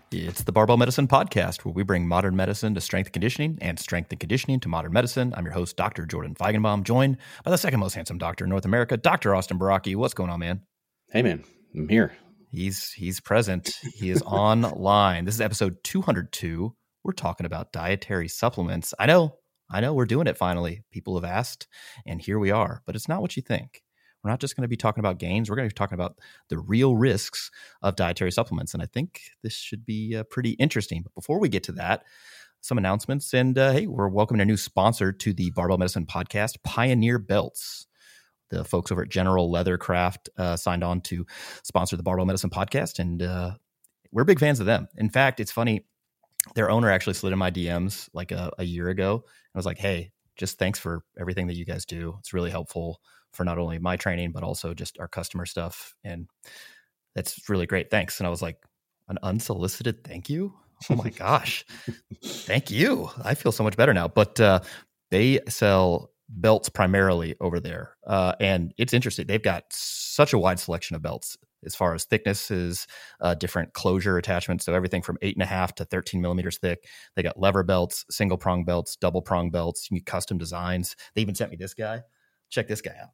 It's the Barbell Medicine Podcast, where we bring modern medicine to strength and conditioning and strength and conditioning to modern medicine. I'm your host, Dr. Jordan Feigenbaum, joined by the second most handsome doctor in North America, Dr. Austin Baraki. What's going on, man? Hey, man. I'm here. He's present. He is online. This is episode 202. We're talking about dietary supplements. I know, we're doing it finally. People have asked, and here we are. But it's not what you think. We're not just going to be talking about gains. We're going to be talking about the real risks of dietary supplements. And I think this should be pretty interesting. But before we get to that, some announcements. And hey, we're welcoming a new sponsor to the Barbell Medicine Podcast, Pioneer Belts. The folks over at General Leathercraft signed on to sponsor the Barbell Medicine Podcast. And we're big fans of them. In fact, it's funny. Their owner actually slid in my DMs like a year ago. And was like, hey, just thanks for everything that you guys do. It's really helpful for not only my training, but also just our customer stuff. And that's really great. Thanks. And I was like, an unsolicited thank you? Oh my gosh. Thank you. I feel so much better now. But they sell belts primarily over there. And it's interesting. They've got such a wide selection of belts as far as thicknesses, different closure attachments. So everything from 8.5 to 13 millimeters thick. They got lever belts, single prong belts, double prong belts, custom designs. They even sent me this guy. Check this guy out.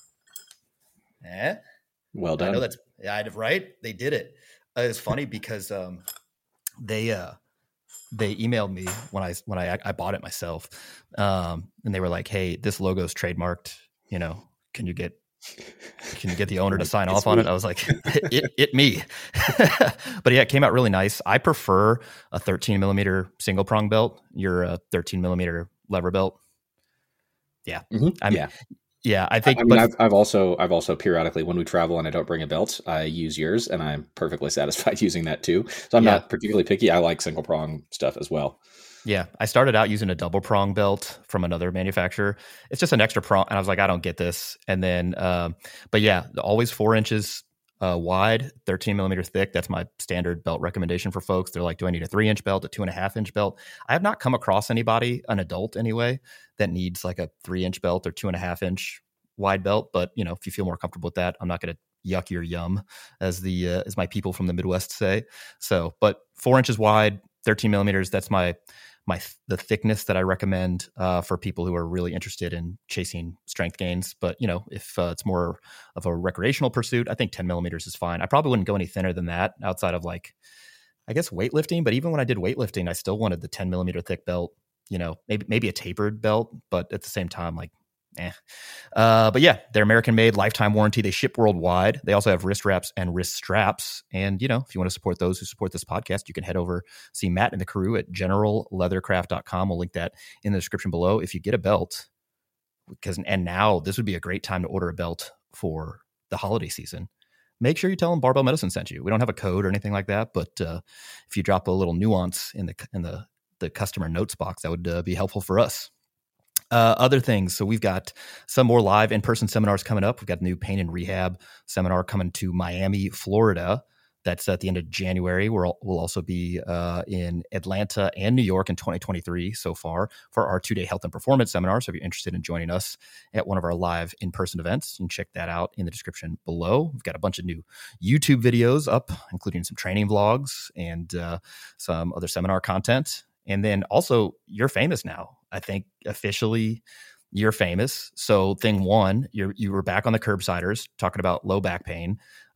Well done. I know that's right. They did it. It's funny because they emailed me when I bought it myself, and they were like, "Hey, this logo's trademarked. Can you get the owner to sign off on it?" I was like, "It me." But yeah, it came out really nice. I prefer a 13 millimeter single prong belt. You're a 13 millimeter lever belt. Yeah, mm-hmm. Yeah, I think. I've also periodically, when we travel and I don't bring a belt, I use yours, and I'm perfectly satisfied using that too. So I'm not particularly picky. I like single prong stuff as well. Yeah, I started out using a double prong belt from another manufacturer. It's just an extra prong, and I was like, I don't get this. And then, but yeah, always 4 inches wide, 13 millimeters thick. That's my standard belt recommendation for folks. They're like, do I need a 3-inch belt, a 2.5-inch belt? I have not come across anybody, an adult anyway, that needs like a 3-inch belt or 2.5-inch wide belt. But if you feel more comfortable with that, I'm not going to yuck your yum, as my people from the Midwest say. So, but 4 inches wide, 13 millimeters. That's the thickness that I recommend for people who are really interested in chasing strength gains. But if it's more of a recreational pursuit, I think 10 millimeters is fine. I probably wouldn't go any thinner than that outside of I guess weightlifting. But even when I did weightlifting, I still wanted the 10 millimeter thick belt. Maybe a tapered belt, but at the same time, but yeah, they're American made, lifetime warranty. They ship worldwide. They also have wrist wraps and wrist straps. And, if you want to support those who support this podcast, you can head over, see Matt and the crew at generalleathercraft.com. We'll link that in the description below. If you get a belt, and now this would be a great time to order a belt for the holiday season. Make sure you tell them Barbell Medicine sent you. We don't have a code or anything like that, but if you drop a little nuance in the customer notes box, that would be helpful for us. Other things. So we've got some more live in-person seminars coming up. We've got a new pain and rehab seminar coming to Miami, Florida. That's at the end of January. We'll also be in Atlanta and New York in 2023 so far for our 2-day health and performance seminar. So if you're interested in joining us at one of our live in-person events, you can check that out in the description below. We've got a bunch of new YouTube videos up, including some training vlogs and some other seminar content. And then also, you're famous now. I think officially you're famous. So thing one, you were back on the Curbsiders talking about low back pain.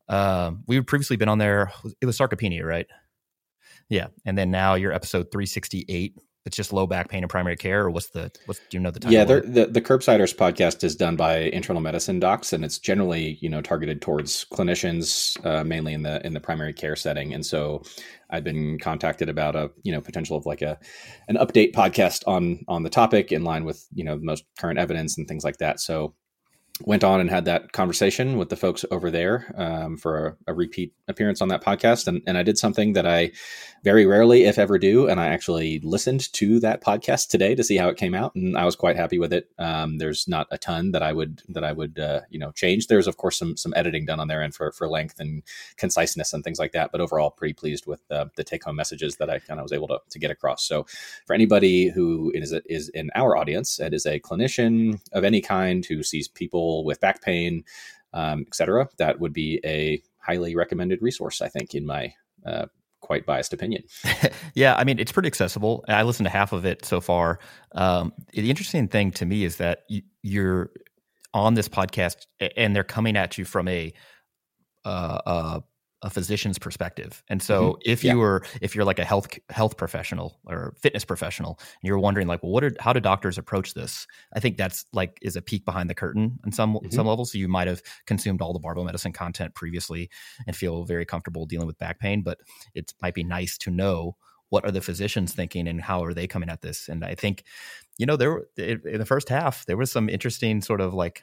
We had previously been on there. It was sarcopenia, right? Yeah. And then now you're episode 368. It's just low back pain and primary care, or do you know the title? Yeah, the Curbsiders podcast is done by internal medicine docs, and it's generally targeted towards clinicians, mainly in the primary care setting. And so I've been contacted about a potential of an update podcast on the topic in line with the most current evidence and things like that. So went on and had that conversation with the folks over there for a repeat appearance on that podcast. And I did something that I very rarely, if ever, do. And I actually listened to that podcast today to see how it came out. And I was quite happy with it. There's not a ton that I would change. There's, of course, some editing done on their end for length and conciseness and things like that. But overall, pretty pleased with the take-home messages that I kind of was able to get across. So for anybody who is in our audience and is a clinician of any kind who sees people with back pain, et cetera, that would be a highly recommended resource, I think, in my quite biased opinion. Yeah, I mean, it's pretty accessible. I listened to half of it so far. The interesting thing to me is that you're on this podcast and they're coming at you from a physician's perspective. And so if you're like a health professional or fitness professional and you're wondering like, well, how do doctors approach this? I think that's like is a peek behind the curtain on some level. So you might have consumed all the barbell medicine content previously and feel very comfortable dealing with back pain, but it might be nice to know what are the physicians thinking and how are they coming at this? And I think, in the first half, there was some interesting sort of like,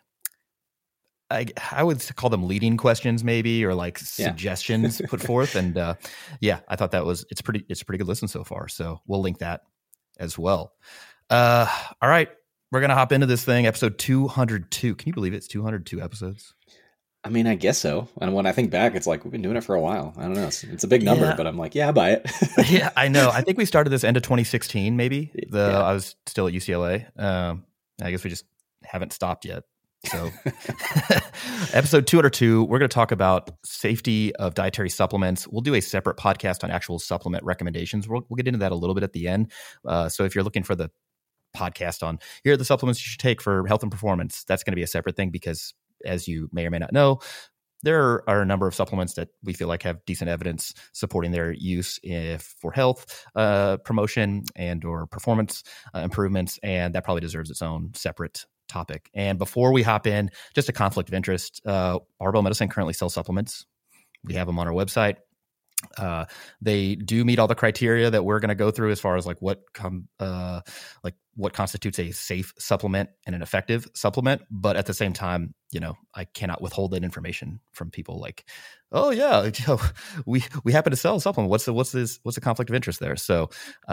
I would call them leading questions maybe, or like suggestions put forth. And I thought it's a pretty good listen so far. So we'll link that as well. All right. We're going to hop into this thing. Episode 202. Can you believe it's 202 episodes? I mean, I guess so. And when I think back, it's like, we've been doing it for a while. I don't know. It's a big number, but I'm like, I buy it. Yeah, I know. I think we started this end of 2016, maybe. I was still at UCLA. I guess we just haven't stopped yet. So episode 202, we're going to talk about safety of dietary supplements. We'll do a separate podcast on actual supplement recommendations. We'll get into that a little bit at the end. So if you're looking for the podcast on here are the supplements you should take for health and performance, that's going to be a separate thing because as you may or may not know, there are a number of supplements that we feel like have decent evidence supporting their use for health promotion and or performance improvements, and that probably deserves its own separate topic. And before we hop in, just a conflict of interest. Barbell Medicine currently sells supplements. We have them on our website. They do meet all the criteria that we're going to go through as far as like what constitutes a safe supplement and an effective supplement. But at the same time, I cannot withhold that information from people like, oh yeah, we happen to sell a supplement. What's the conflict of interest there? So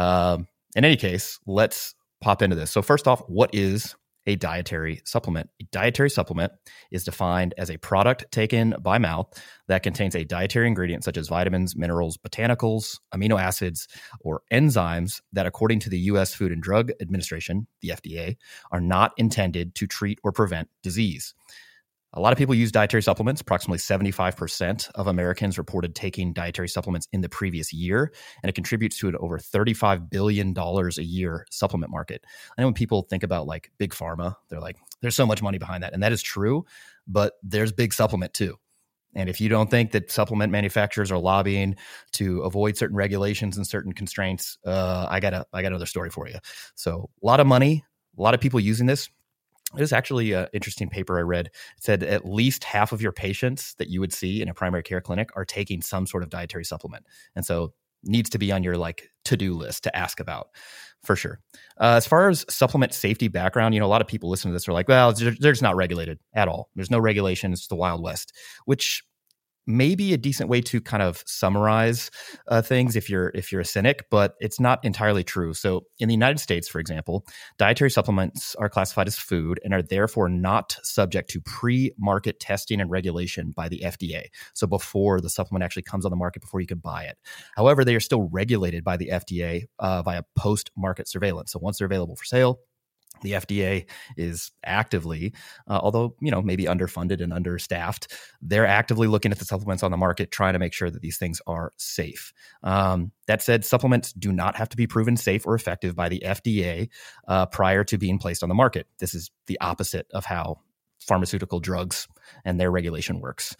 in any case, let's pop into this. So first off, what is a dietary supplement? A dietary supplement is defined as a product taken by mouth that contains a dietary ingredient such as vitamins, minerals, botanicals, amino acids, or enzymes that, according to the U.S. Food and Drug Administration, the FDA, are not intended to treat or prevent disease. A lot of people use dietary supplements. Approximately 75% of Americans reported taking dietary supplements in the previous year, and it contributes to an over $35 billion a year supplement market. I know when people think about like big pharma, they're like, there's so much money behind that. And that is true, but there's big supplement too. And if you don't think that supplement manufacturers are lobbying to avoid certain regulations and certain constraints, I got another story for you. So a lot of money, a lot of people using this. There's actually an interesting paper I read. It said at least half of your patients that you would see in a primary care clinic are taking some sort of dietary supplement. And so needs to be on your like to-do list to ask about for sure. As far as supplement safety background, a lot of people listen to this are like, well, they're just not regulated at all. There's no regulation. It's the Wild West, which may be a decent way to kind of summarize things if you're a cynic, but it's not entirely true. So in the United States, for example, dietary supplements are classified as food and are therefore not subject to pre-market testing and regulation by the FDA. So before the supplement actually comes on the market, before you can buy it. However, they are still regulated by the FDA via post-market surveillance. So once they're available for sale, the FDA is actively, although, maybe underfunded and understaffed, they're actively looking at the supplements on the market, trying to make sure that these things are safe. That said, supplements do not have to be proven safe or effective by the FDA prior to being placed on the market. This is the opposite of how pharmaceutical drugs and their regulation works.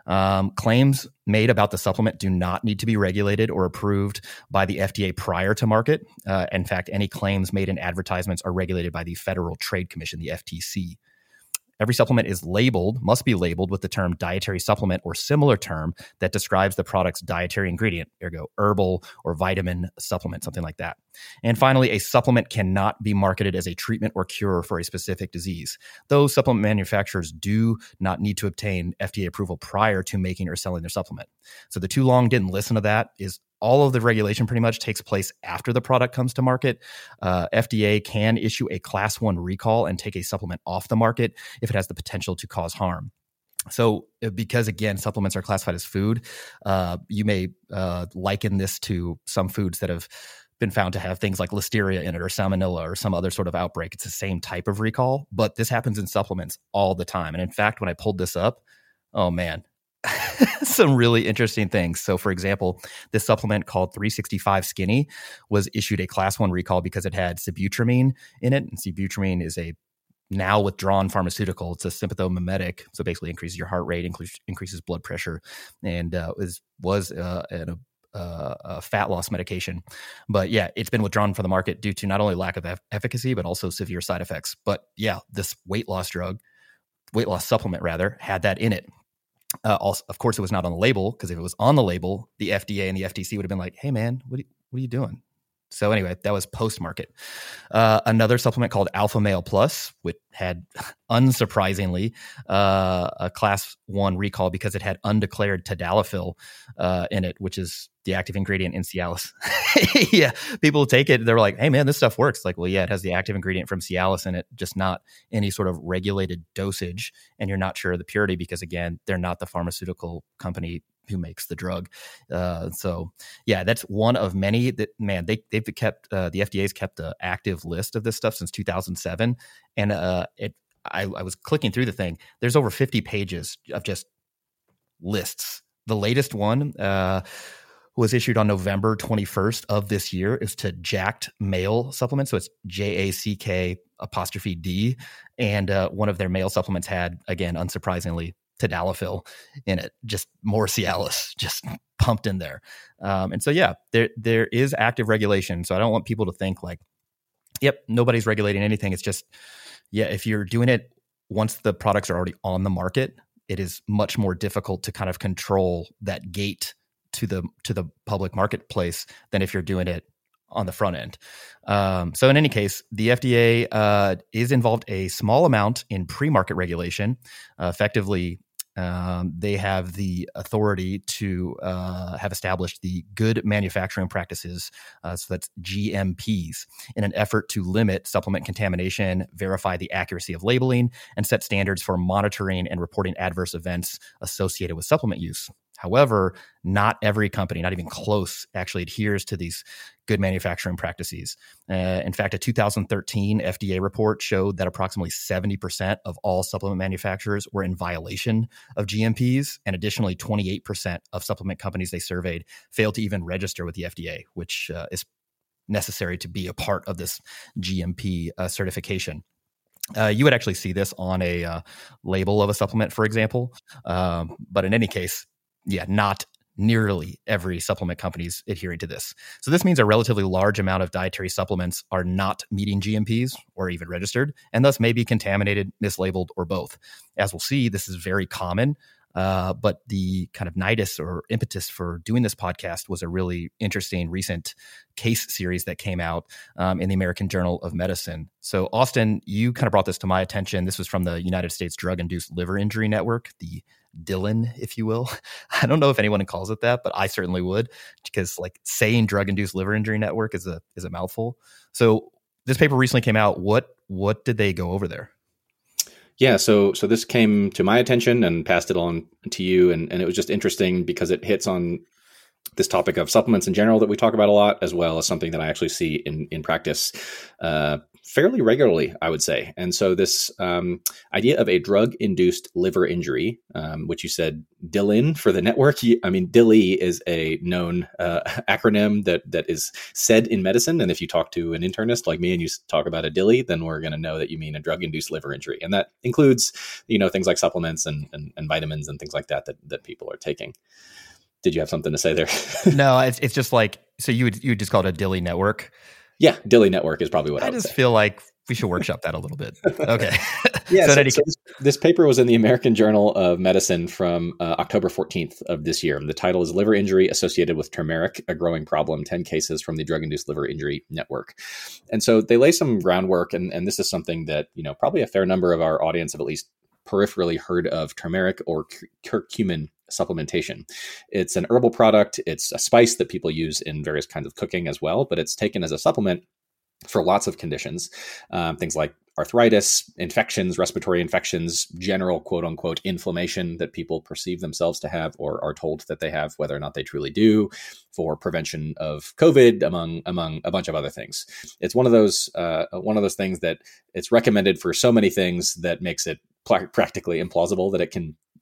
Claims made about the supplement do not need to be regulated or approved by the FDA prior to market. In fact, any claims made in advertisements are regulated by the Federal Trade Commission, the FTC. Every supplement must be labeled with the term dietary supplement or similar term that describes the product's dietary ingredient, ergo herbal or vitamin supplement, something like that. And finally, a supplement cannot be marketed as a treatment or cure for a specific disease. Those supplement manufacturers do not need to obtain FDA approval prior to making or selling their supplement. So the too long didn't listen to that is all of the regulation pretty much takes place after the product comes to market. FDA can issue a class 1 recall and take a supplement off the market if it has the potential to cause harm. So because, again, supplements are classified as food, you may liken this to some foods that have been found to have things like listeria in it or salmonella or some other sort of outbreak. It's the same type of recall, but this happens in supplements all the time. And in fact, when I pulled this up, oh man, some really interesting things. So, for example, this supplement called 365 Skinny was issued a class 1 recall because it had sibutramine in it. And sibutramine is a now withdrawn pharmaceutical. It's a sympathomimetic, so basically increases your heart rate, increases blood pressure, and was a fat loss medication. But yeah, it's been withdrawn from the market due to not only lack of efficacy, but also severe side effects. But yeah, this weight loss supplement rather, had that in it. Also, of course, it was not on the label, because if it was on the label, the FDA and the FTC would have been like, "Hey, man, what are you doing?" So anyway, that was post-market. Another supplement called Alpha Male Plus, which had, unsurprisingly, a class 1 recall because it had undeclared tadalafil in it, which is the active ingredient in Cialis. Yeah, people take it. They're like, "Hey, man, this stuff works." Like, well, yeah, it has the active ingredient from Cialis in it, just not any sort of regulated dosage. And you're not sure of the purity because, again, they're not the pharmaceutical company who makes the drug. So yeah, that's one of many that, man, they've kept, the FDA's kept an active list of this stuff since 2007. And I was clicking through the thing. There's over 50 pages of just lists. The latest one was issued on November 21st of this year. It's to Jacked Male Supplement. So it's JACK''D. And one of their male supplements had, again, unsurprisingly, tadalafil in it, just more Cialis, just pumped in there. And so, yeah, there is active regulation. So I don't want people to think like, yep, nobody's regulating anything. It's just, yeah, if you're doing it once the products are already on the market, it is much more difficult to kind of control that gate to the public marketplace than if you're doing it on the front end. So in any case, the FDA is involved a small amount in pre-market regulation. Effectively, they have the authority to have established the Good Manufacturing Practices, so that's GMPs, in an effort to limit supplement contamination, verify the accuracy of labeling, and set standards for monitoring and reporting adverse events associated with supplement use. However, not every company, not even close, actually adheres to these good manufacturing practices. In fact, a 2013 FDA report showed that approximately 70% of all supplement manufacturers were in violation of GMPs, and additionally, 28% of supplement companies they surveyed failed to even register with the FDA, which is necessary to be a part of this GMP certification. You would actually see this on a label of a supplement, for example. But in any case, yeah, not nearly every supplement company is adhering to this. So this means a relatively large amount of dietary supplements are not meeting GMPs or even registered, and thus may be contaminated, mislabeled, or both. As we'll see, this is very common. But the kind of nidus or impetus for doing this podcast was a really interesting recent case series that came out in the American Journal of Medicine. So Austin, you kind of brought this to my attention. This was from the United States Drug-Induced Liver Injury Network, the DILIN, if you will. I don't know if anyone calls it that, but I certainly would, because like saying Drug-Induced Liver Injury Network is a mouthful. So this paper recently came out. What did they go over there? Yeah, so this came to my attention and passed it on to you, and it was just interesting because it hits on this topic of supplements in general that we talk about a lot, as well as something that I actually see in practice fairly regularly, I would say. And so this idea of a drug-induced liver injury, which you said DILIN for the network. I mean, DILI is a known acronym that is said in medicine. And if you talk to an internist like me and you talk about a DILI, then we're going to know that you mean a drug-induced liver injury. And that includes, things like supplements and vitamins and things like that people are taking. Did you have something to say there? No, it's just like, so you would just call it a DILI network? Yeah, DILI network is probably what I would say. I just feel like we should workshop that a little bit. Okay. Yeah, so this paper was in the American Journal of Medicine from October 14th of this year. The title is Liver Injury Associated with Turmeric, a Growing Problem, 10 Cases from the Drug-Induced Liver Injury Network. And so they lay some groundwork, and this is something that, probably a fair number of our audience have at least peripherally heard of: turmeric or curcumin supplementation. It's an herbal product. It's a spice that people use in various kinds of cooking as well, but it's taken as a supplement for lots of conditions, things like arthritis, infections, respiratory infections, general quote unquote inflammation that people perceive themselves to have or are told that they have, whether or not they truly do, for prevention of COVID, among a bunch of other things. It's one of those things that it's recommended for so many things that makes it practically implausible that it can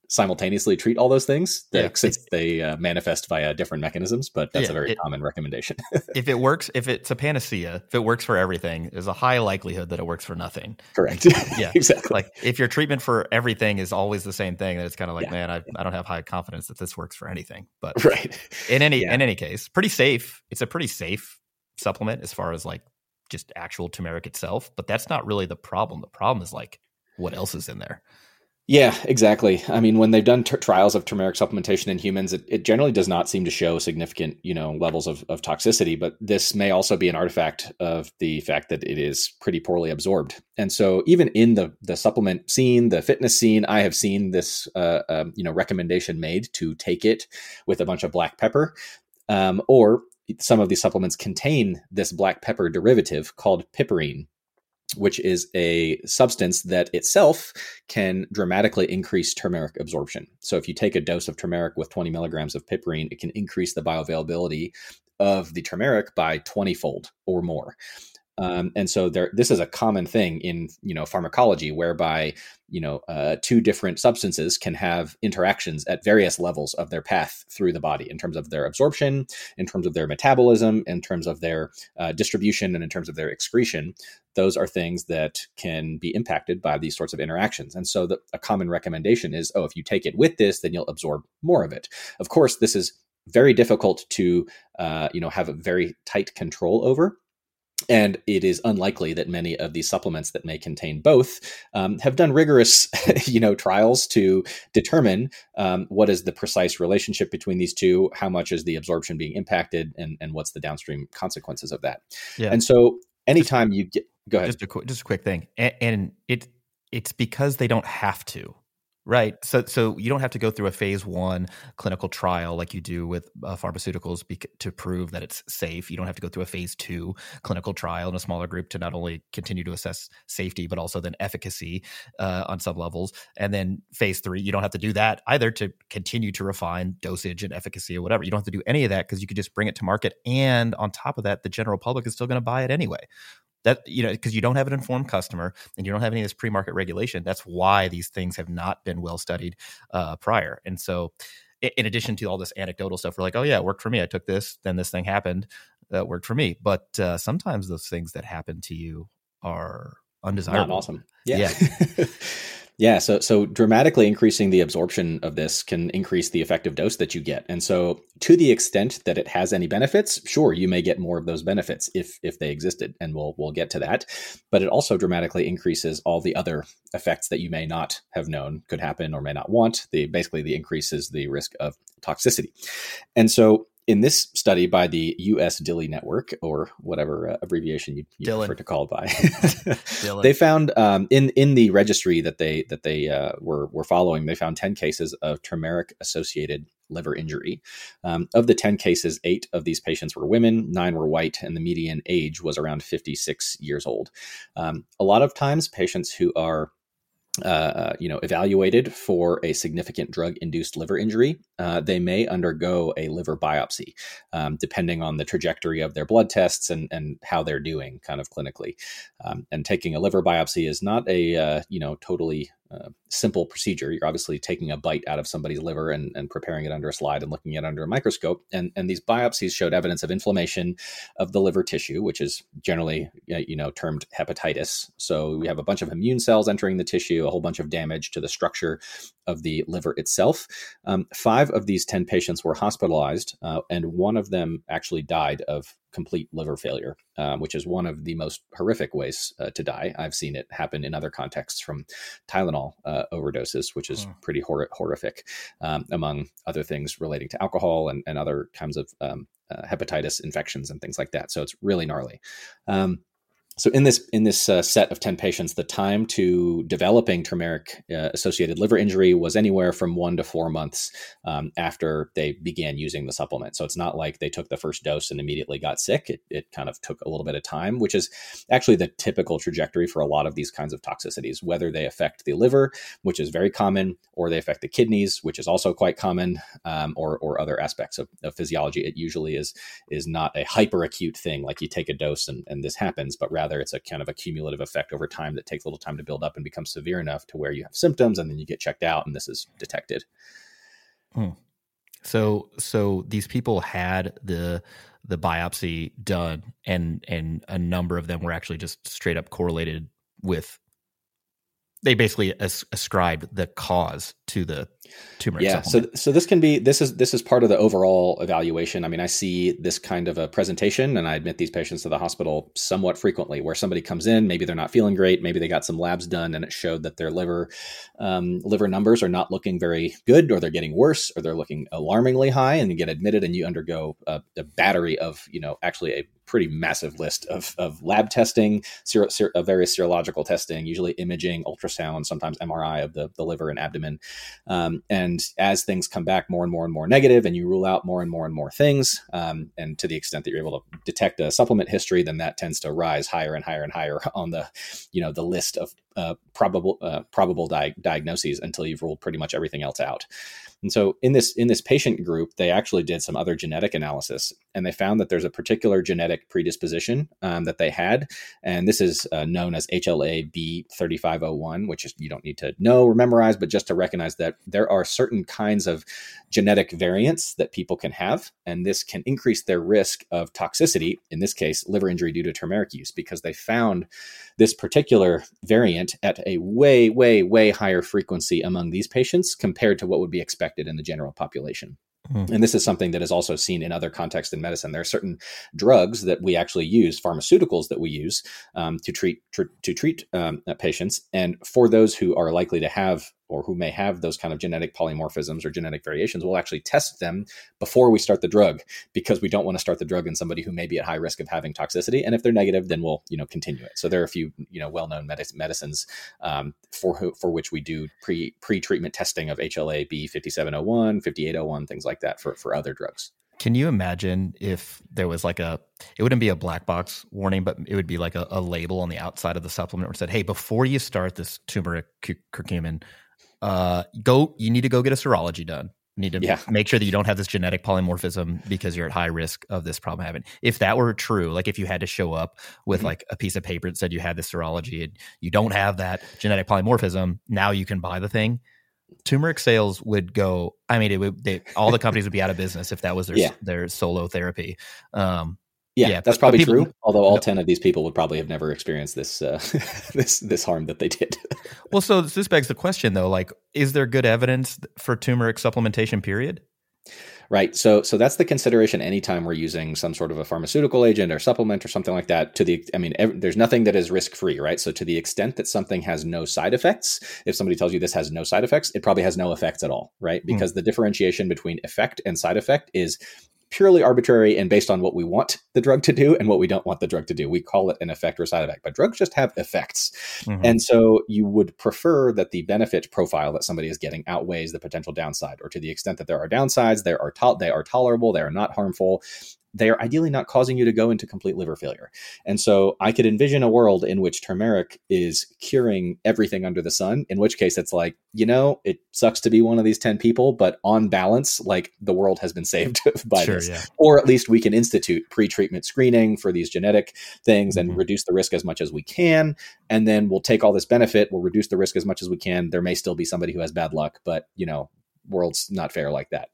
simultaneously treat all those things Yeah. since they manifest via different mechanisms, but that's a very common recommendation. If it works, if it's a panacea, if it works for everything, there's a high likelihood that it works for nothing. Correct. Yeah, exactly. Like if your treatment for everything is always the same thing, then it's kind of like, man, I don't have high confidence that this works for anything. But right. in any case, pretty safe. It's a pretty safe supplement as far as like just actual turmeric itself. But that's not really the problem. The problem is like what else is in there. Yeah, exactly. I mean, when they've done trials of turmeric supplementation in humans, it generally does not seem to show significant, levels of toxicity. But this may also be an artifact of the fact that it is pretty poorly absorbed. And so, even in the supplement scene, the fitness scene, I have seen this, recommendation made to take it with a bunch of black pepper, or some of these supplements contain this black pepper derivative called piperine, which is a substance that itself can dramatically increase turmeric absorption. So if you take a dose of turmeric with 20 milligrams of piperine, it can increase the bioavailability of the turmeric by 20-fold or more. And so this is a common thing in, pharmacology, whereby, two different substances can have interactions at various levels of their path through the body in terms of their absorption, in terms of their metabolism, in terms of their distribution, and in terms of their excretion. Those are things that can be impacted by these sorts of interactions. And so a common recommendation is, if you take it with this, then you'll absorb more of it. Of course, this is very difficult to, have a very tight control over. And it is unlikely that many of these supplements that may contain both have done rigorous, trials to determine what is the precise relationship between these two, how much is the absorption being impacted, and what's the downstream consequences of that. Yeah. And so, anytime you get, go ahead. Just a quick thing, and it's because they don't have to. Right. So you don't have to go through a phase 1 clinical trial like you do with pharmaceuticals to prove that it's safe. You don't have to go through a phase 2 clinical trial in a smaller group to not only continue to assess safety, but also then efficacy on some levels. And then phase 3, you don't have to do that either to continue to refine dosage and efficacy or whatever. You don't have to do any of that because you could just bring it to market. And on top of that, the general public is still going to buy it anyway. That, because you don't have an informed customer and you don't have any of this pre-market regulation. That's why these things have not been well studied prior. And so in addition to all this anecdotal stuff, we're like, oh yeah, it worked for me. I took this, then this thing happened. That worked for me. But sometimes those things that happen to you are undesirable. Not awesome. Yeah. Yeah. So dramatically increasing the absorption of this can increase the effective dose that you get. And so to the extent that it has any benefits, sure, you may get more of those benefits if they existed. And we'll get to that. But it also dramatically increases all the other effects that you may not have known could happen or may not want. The increases the risk of toxicity. And so in this study by the US DILI Network, or whatever abbreviation you prefer to call it by, they found in the registry that they were following, they found 10 cases of turmeric associated liver injury. Of the 10 cases, 8 of these patients were women, 9 were white, and the median age was around 56 years old. A lot of times, patients who are evaluated for a significant drug-induced liver injury, they may undergo a liver biopsy, depending on the trajectory of their blood tests and how they're doing kind of clinically. And taking a liver biopsy is not a, totally simple procedure. You're obviously taking a bite out of somebody's liver and preparing it under a slide and looking at it under a microscope. And these biopsies showed evidence of inflammation of the liver tissue, which is generally, termed hepatitis. So we have a bunch of immune cells entering the tissue, a whole bunch of damage to the structure of the liver itself. 5 of these 10 patients were hospitalized, and one of them actually died of complete liver failure, which is one of the most horrific ways to die. I've seen it happen in other contexts from Tylenol overdoses, which is pretty horrific, among other things relating to alcohol and other kinds of hepatitis infections and things like that. So it's really gnarly. So in this set of 10 patients, the time to developing turmeric associated liver injury was anywhere from 1 to 4 months after they began using the supplement. So it's not like they took the first dose and immediately got sick. It kind of took a little bit of time, which is actually the typical trajectory for a lot of these kinds of toxicities, whether they affect the liver, which is very common, or they affect the kidneys, which is also quite common, or other aspects of physiology. It usually is not a hyperacute thing like you take a dose and this happens, but rather rather it's a kind of a cumulative effect over time that takes a little time to build up and become severe enough to where you have symptoms and then you get checked out and this is detected. So these people had the biopsy done, and a number of them were actually just straight up correlated with. They basically ascribed the cause to the turmeric supplement. So this is part of the overall evaluation. I mean, I see this kind of a presentation, and I admit these patients to the hospital somewhat frequently, where somebody comes in, maybe they're not feeling great, maybe they got some labs done, and it showed that their liver numbers are not looking very good, or they're getting worse, or they're looking alarmingly high, and you get admitted, and you undergo a battery of, actually a pretty massive list of lab testing, various serological testing, usually imaging, ultrasound, sometimes MRI of the liver and abdomen. And as things come back more and more and more negative, and you rule out more and more things, and to the extent that you're able to detect a supplement history, then that tends to rise higher and higher and higher on the, the list of probable diagnoses until you've ruled pretty much everything else out. And so in this patient group, they actually did some other genetic analysis, and they found that there's a particular genetic predisposition that they had. And this is known as HLA-B3501, which is, you don't need to know or memorize, but just to recognize that there are certain kinds of genetic variants that people can have. And this can increase their risk of toxicity, in this case, liver injury due to turmeric use, because they found this particular variant at a way, way, way higher frequency among these patients compared to what would be expected in the general population. And this is something that is also seen in other contexts in medicine. There are certain drugs that we actually use, pharmaceuticals that we use to treat patients. And for those who are likely to have, or who may have those kind of genetic polymorphisms or genetic variations, we'll actually test them before we start the drug, because we don't want to start the drug in somebody who may be at high risk of having toxicity. And if they're negative, then we'll, continue it. So there are a few, well-known medicines for which we do pre-treatment testing of HLA-B 5701, 5801, things like that for other drugs. Can you imagine if there was it wouldn't be a black box warning, but it would be like a label on the outside of the supplement where it said, hey, before you start this turmeric curcumin, you need to go get a serology done. You need to make sure that you don't have this genetic polymorphism because you're at high risk of this problem happening. If that were true, like if you had to show up with like a piece of paper that said you had this serology and you don't have that genetic polymorphism, now you can buy the thing. Turmeric sales would go. I mean, all the companies would be out of business if that was their solo therapy. That's probably true. Although all 10 of these people would probably have never experienced this this harm that they did. Well, so this begs the question, though. Like, is there good evidence for turmeric supplementation? Period. Right. So that's the consideration anytime we're using some sort of a pharmaceutical agent or supplement or something like that. There's nothing that is risk-free, right? So to the extent that something has no side effects, if somebody tells you this has no side effects, it probably has no effects at all, right? Because the differentiation between effect and side effect is purely arbitrary and based on what we want the drug to do and what we don't want the drug to do. We call it an effect or side effect, but drugs just have effects. And so you would prefer that the benefit profile that somebody is getting outweighs the potential downside, or to the extent that there are downsides, they are tolerable, they are not harmful. They are ideally not causing you to go into complete liver failure. And so I could envision a world in which turmeric is curing everything under the sun, in which case it's like, it sucks to be one of these 10 people, but on balance, like the world has been saved by this. Yeah. Or at least we can institute pre-treatment screening for these genetic things and reduce the risk as much as we can. And then we'll take all this benefit, we'll reduce the risk as much as we can. There may still be somebody who has bad luck, but world's not fair like that.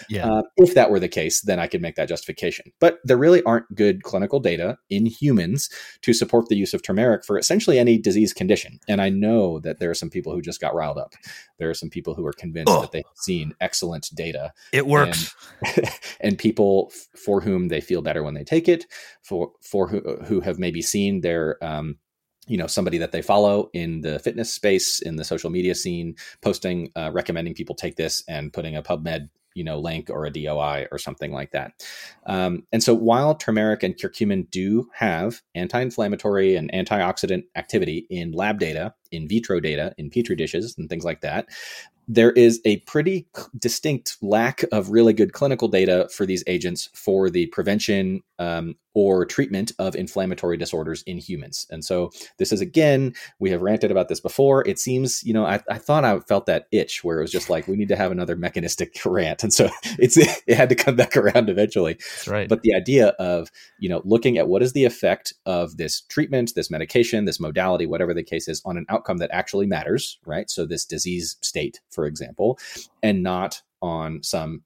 If that were the case, then I could make that justification. But there really aren't good clinical data in humans to support the use of turmeric for essentially any disease condition. And I know that there are some people who just got riled up. There are some people who are convinced that they've seen excellent data. It works. And people for whom they feel better when they take it, for who have maybe seen their somebody that they follow in the fitness space, in the social media scene, posting, recommending people take this and putting a PubMed, link or a DOI or something like that. And so while turmeric and curcumin do have anti-inflammatory and antioxidant activity in lab data, in vitro data, in Petri dishes and things like that, there is a pretty distinct lack of really good clinical data for these agents for the prevention or treatment of inflammatory disorders in humans. And so this is, again, we have ranted about this before. It seems, I thought I felt that itch where it was just like, we need to have another mechanistic rant. And so it had to come back around eventually. That's right. But the idea of, looking at what is the effect of this treatment, this medication, this modality, whatever the case is, on an outcome that actually matters, right? So this disease state, for example, and not on some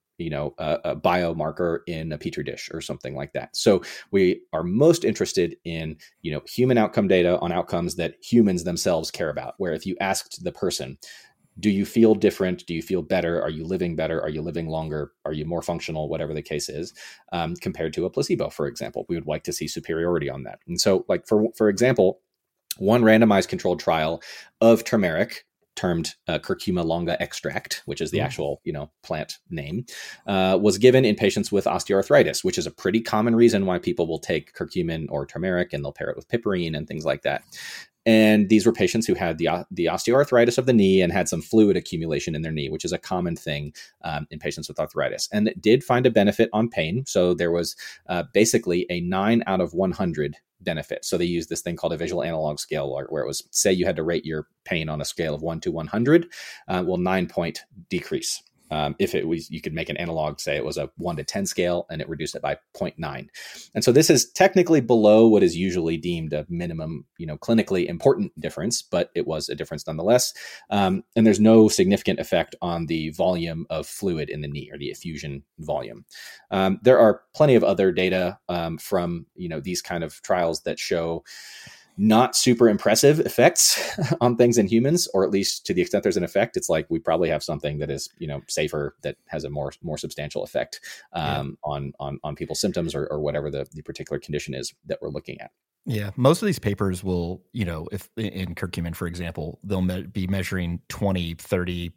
a biomarker in a petri dish or something like that. So we are most interested in, human outcome data on outcomes that humans themselves care about, where if you asked the person, do you feel different? Do you feel better? Are you living better? Are you living longer? Are you more functional? Whatever the case is, compared to a placebo, for example, we would like to see superiority on that. And so, like, for example, one randomized controlled trial of turmeric, termed curcuma longa extract, which is the actual, plant name, was given in patients with osteoarthritis, which is a pretty common reason why people will take curcumin or turmeric, and they'll pair it with piperine and things like that. And these were patients who had the osteoarthritis of the knee and had some fluid accumulation in their knee, which is a common thing in patients with arthritis. And it did find a benefit on pain. So there was basically a 9 out of 100 benefit. So they used this thing called a visual analog scale, where it was, say you had to rate your pain on a scale of 1 to 100, 9-point decrease. If it was, you could make an analog, say it was a 1 to 10 scale, and it reduced it by 0.9. And so this is technically below what is usually deemed a minimum, clinically important difference, but it was a difference nonetheless. And there's no significant effect on the volume of fluid in the knee, or the effusion volume. There are plenty of other data from, these kind of trials that show not super impressive effects on things in humans, or at least to the extent there's an effect, it's like we probably have something that is, safer, that has a more substantial effect on people's symptoms, or whatever the particular condition is that we're looking at. Yeah. Most of these papers will, if in curcumin, for example, they'll be measuring 20, 30,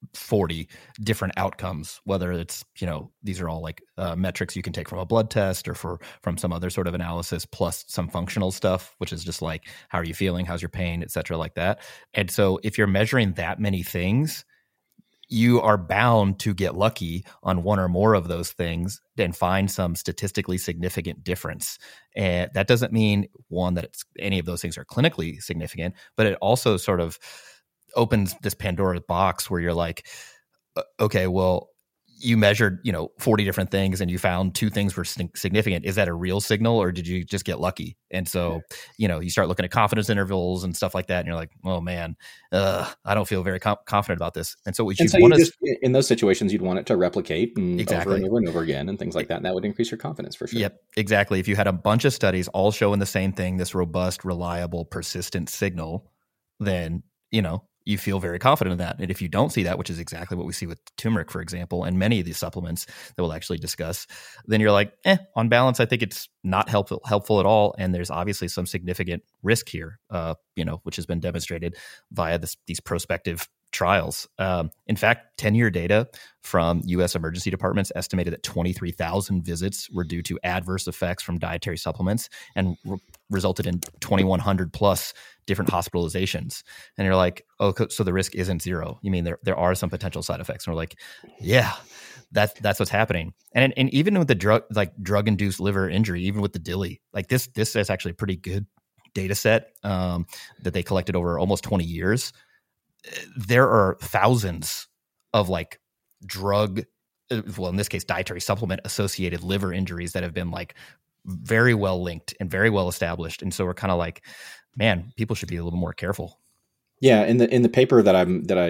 40 different outcomes, whether it's, these are all like metrics you can take from a blood test or from some other sort of analysis, plus some functional stuff, which is just like, how are you feeling? How's your pain, et cetera, like that. And so if you're measuring that many things, you are bound to get lucky on one or more of those things and find some statistically significant difference. And that doesn't mean, one, that any of those things are clinically significant, but it also sort of opens this Pandora's box where you're like, okay, well, you measured, 40 different things and you found 2 things were significant. Is that a real signal, or did you just get lucky? And so, you start looking at confidence intervals and stuff like that, and you're like, oh man, I don't feel very confident about this. And so what you want is, in those situations, you'd want it to replicate exactly over and over and over again and things like that. And that would increase your confidence for sure. Yep, exactly. If you had a bunch of studies all showing the same thing, this robust, reliable, persistent signal, then, you feel very confident in that. And if you don't see that, which is exactly what we see with turmeric, for example, and many of these supplements that we'll actually discuss, then you're like, on balance, I think it's not helpful at all. And there's obviously some significant risk here, which has been demonstrated via these prospective trials. In fact, 10-year data from U.S. emergency departments estimated that 23,000 visits were due to adverse effects from dietary supplements, and resulted in 2,100 plus different hospitalizations. And you're like, oh, so the risk isn't zero. You mean there are some potential side effects? And we're like, yeah, that's what's happening. And even with the drug induced liver injury, even with the DILI, like this is actually a pretty good data set that they collected over almost 20 years. There are thousands of drug, well, in this case, dietary supplement associated liver injuries that have been very well linked and very well established. And so we're kind of like, man, people should be a little more careful. Yeah, in the paper that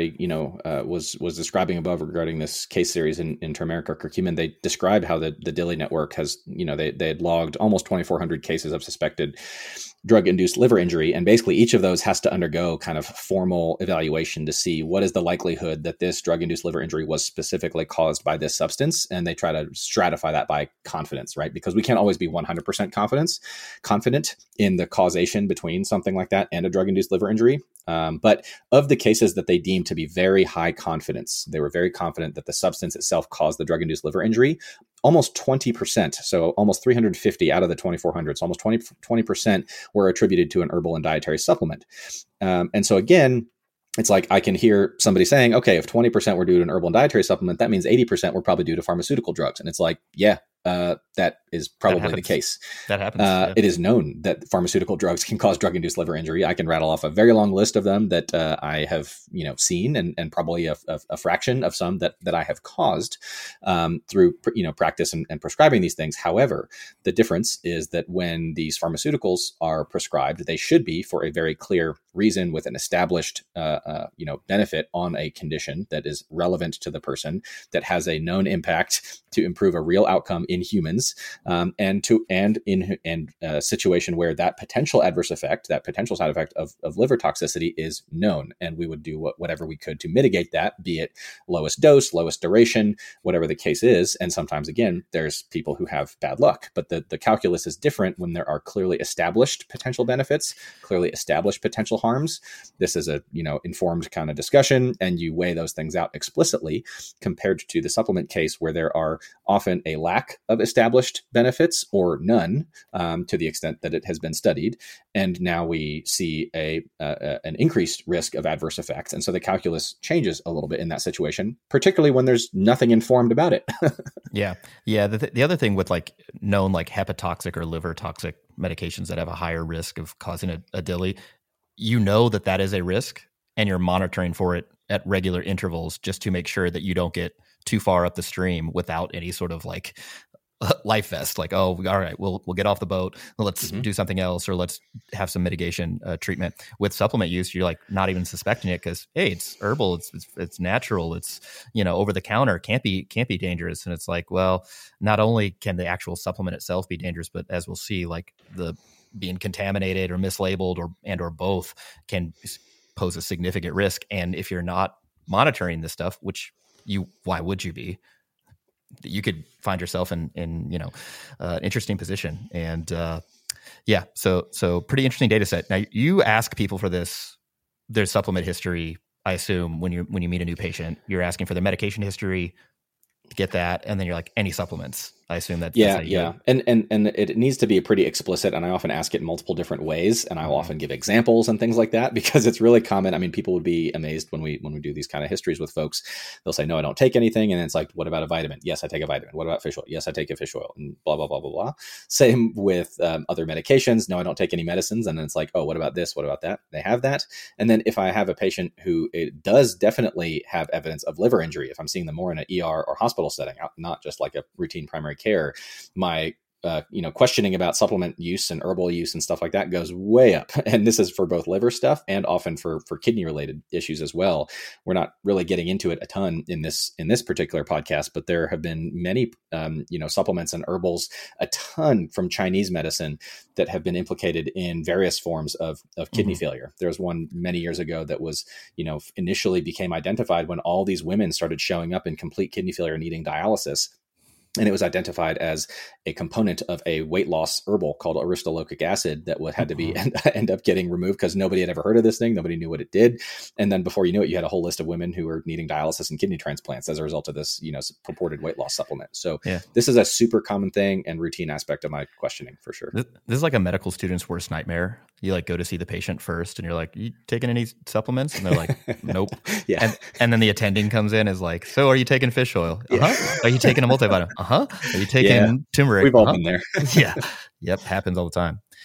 I was describing above regarding this case series in turmeric or curcumin, they describe how the DILI network has, they had logged almost 2,400 cases of suspected drug-induced liver injury, and basically each of those has to undergo kind of formal evaluation to see what is the likelihood that this drug-induced liver injury was specifically caused by this substance, and they try to stratify that by confidence, right? Because we can't always be 100% confident in the causation between something like that and a drug-induced liver injury. But of the cases that they deemed to be very high confidence, they were very confident that the substance itself caused the drug-induced liver injury. Almost 20%, so almost 350 out of the 2,400, so almost 20% were attributed to an herbal and dietary supplement. And so again, it's like I can hear somebody saying, okay, if 20% were due to an herbal and dietary supplement, that means 80% were probably due to pharmaceutical drugs. And it's like, yeah, that is probably the case. That happens. Yeah. It is known that pharmaceutical drugs can cause drug-induced liver injury. I can rattle off a very long list of them that I have seen, and probably a fraction of some that I have caused through practice and prescribing these things. However, the difference is that when these pharmaceuticals are prescribed, they should be for a very clear reason with an established benefit on a condition that is relevant to the person, that has a known impact to improve a real outcome in humans, and in a situation where that potential adverse effect, that potential side effect of liver toxicity is known, and we would do whatever we could to mitigate that, be it lowest dose, lowest duration, whatever the case is. And sometimes, again, there's people who have bad luck, but the calculus is different when there are clearly established potential benefits, clearly established potential harms. This is a informed kind of discussion, and you weigh those things out explicitly, compared to the supplement case where there are often a lack of established benefits or none, to the extent that it has been studied. And now we see an increased risk of adverse effects. And so the calculus changes a little bit in that situation, particularly when there's nothing informed about it. Yeah. The other thing with known hepatotoxic or liver toxic medications that have a higher risk of causing a DILI, that is a risk, and you're monitoring for it at regular intervals just to make sure that you don't get too far up the stream without any sort of life vest, all right, we'll get off the boat, let's do something else, or let's have some mitigation treatment. With supplement use, you're not even suspecting it because, hey, it's herbal, it's natural, it's over the counter, can't be dangerous. And it's well, not only can the actual supplement itself be dangerous, but as we'll see, the being contaminated or mislabeled or both can pose a significant risk. And if you're not monitoring this stuff, why would you be? You could find yourself in interesting position. And so pretty interesting data set. Now, you ask people for their supplement history. I assume when you meet a new patient, you're asking for their medication history, get that, and then you're any supplements. I assume that. Yeah. And it needs to be pretty explicit. And I often ask it in multiple different ways, and I will often give examples and things like that, because it's really common. I mean, people would be amazed when we do these kind of histories with folks. They'll say, no, I don't take anything. And then it's what about a vitamin? Yes, I take a vitamin. What about fish oil? Yes, I take a fish oil, and blah, blah, blah, blah, blah. Same with other medications. No, I don't take any medicines. And then it's oh, what about this? What about that? They have that. And then if I have a patient who it does definitely have evidence of liver injury, if I'm seeing them more in an ER or hospital setting, not just a routine primary care, my questioning about supplement use and herbal use and stuff like that goes way up. And this is for both liver stuff and often for kidney related issues as well. We're not really getting into it a ton in this particular podcast, but there have been many supplements and herbals, a ton from Chinese medicine, that have been implicated in various forms of kidney failure. There was one many years ago that was initially became identified when all these women started showing up in complete kidney failure needing dialysis. And it was identified as a component of a weight loss herbal called aristolochic acid that had to be end up getting removed because nobody had ever heard of this thing. Nobody knew what it did. And then before you knew it, you had a whole list of women who were needing dialysis and kidney transplants as a result of this, purported weight loss supplement. So This is a super common thing and routine aspect of my questioning for sure. This is like a medical student's worst nightmare. You go to see the patient first and you're you taking any supplements? And they're nope. Yeah. And then the attending comes in is so are you taking fish oil? Uh-huh. Are you taking a multivitamin? Uh-huh. Are you taking turmeric? We've all been there. Yeah. Yep. Happens all the